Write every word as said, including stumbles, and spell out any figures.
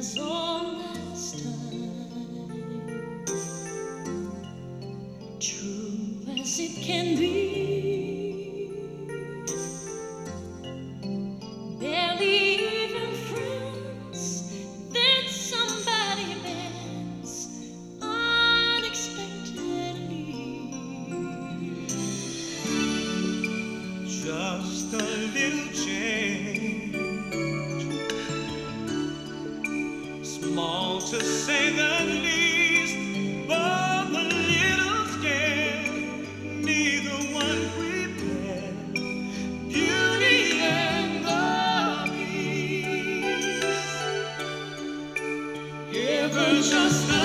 as old as time, true as it can be. Barely even friends, then somebody bends unexpectedly. Just a little change, small to say the least, but a little scared. Neither one prepared. Beauty and the Beast. Ever just a